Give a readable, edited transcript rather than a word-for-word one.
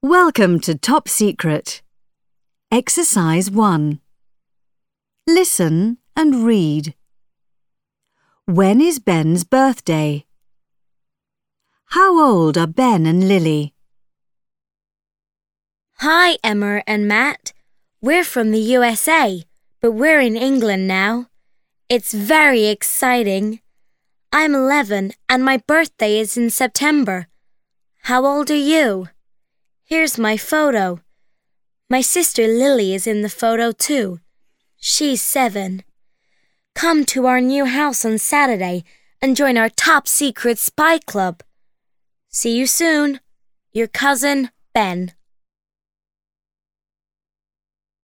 Welcome to Top Secret. Exercise 1. Listen and read. When is Ben's birthday? How old are Ben and Lily? Hi, Emma and Matt. We're from the USA, but we're in England now. It's very exciting. I'm 11 and my birthday is in September. How old are you? Here's my photo. My sister Lily is in the photo too. She's 7. Come to our new house on Saturday and join our top secret spy club. See you soon. Your cousin, Ben.